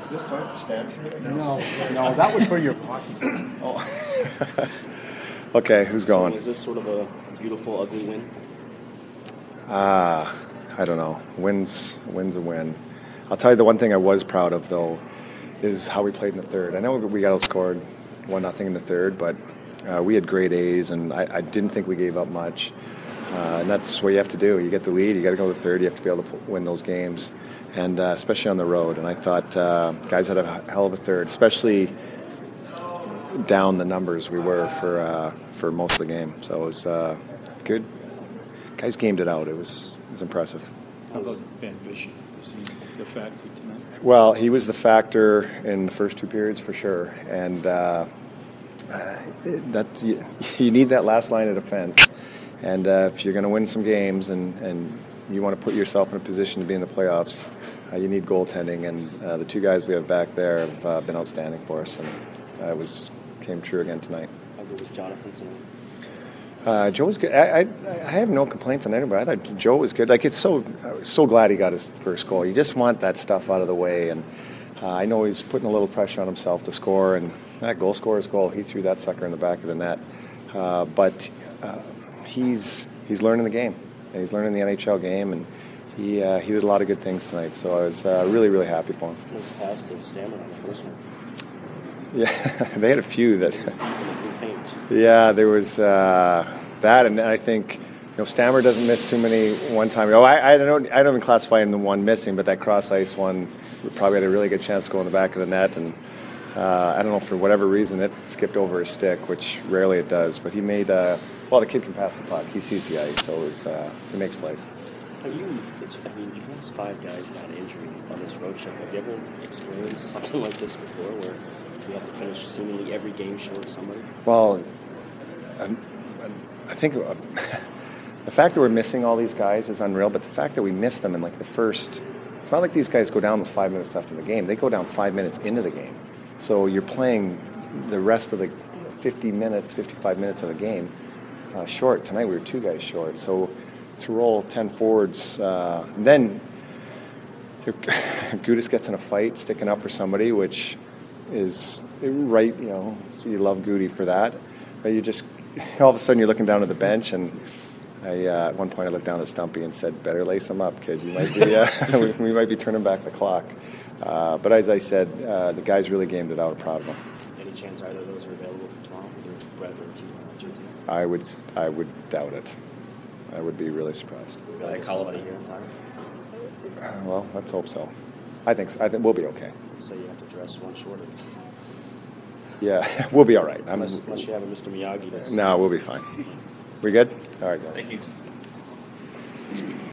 Is this going to stand here? No, that was for your pocket. Oh. Okay, who's going? So is this sort of a beautiful, ugly win? I don't know. Win's a win. I'll tell you the one thing I was proud of, though, is how we played in the third. I know we got outscored 1-0 in the third, but we had great A's, and I didn't think we gave up much. And that's what you have to do. You get the lead, you got to go to the third, you have to be able to win those games, and especially on the road. And I thought guys had a hell of a third, especially down the numbers we were for most of the game. So it was good. Guys gamed it out. It was impressive. How about Ben Bishop? Is he the factor tonight? Well, he was the factor in the first two periods for sure, and you need that last line of defense. And if you're going to win some games and you want to put yourself in a position to be in the playoffs, you need goaltending. And the two guys we have back there have been outstanding for us, and it came true again tonight. How good was Jonathan tonight? Joe was good. I have no complaints on anybody. I thought Joe was good. Like, so glad he got his first goal. You just want that stuff out of the way. And I know he's putting a little pressure on himself to score. And that goal scorer's goal, he threw that sucker in the back of the net. But he's learning the game. And he's learning the NHL game. And he did a lot of good things tonight. So I was really, really happy for him. Nice pass to Stammer on the first one. Yeah, they had a few that. It was deep in the blue paint. Yeah, there was that, and I think Stammer doesn't miss too many one time. I don't even classify him the one missing, but that cross ice one, we probably had a really good chance to go in the back of the net, and I don't know, for whatever reason it skipped over his stick, which rarely it does. But he made the kid can pass the puck. He sees the ice, so he makes plays. You've lost 5 guys without injury on this road trip. Have you ever experienced something like this before, where you have to finish seemingly every game short of somebody? Well, I think the fact that we're missing all these guys is unreal, but the fact that we missed them in the first, it's not like these guys go down with 5 minutes left in the game. They go down 5 minutes into the game. So you're playing the rest of the 55 minutes of the game short. Tonight we were 2 guys short. So to roll 10 forwards, then Gudas gets in a fight, sticking up for somebody, which is right, so you love Goody for that. But you just, all of a sudden you're looking down at the bench, and at one point I looked down at Stumpy and said, better lace him up, kid. You might be, we might be turning back the clock. But as I said, the guys really gamed it out. I'm proud of them. Any chance either of those are available for tomorrow, either Brett or Team Argentina? I would doubt it. I would be really surprised. Will they call somebody here in time? Well, let's hope so. I think we'll be okay. So you have to dress one short of. Yeah, we'll be all right. Unless you have a Mr. Miyagi. No, we'll be fine. We good? All right, guys. Thank you.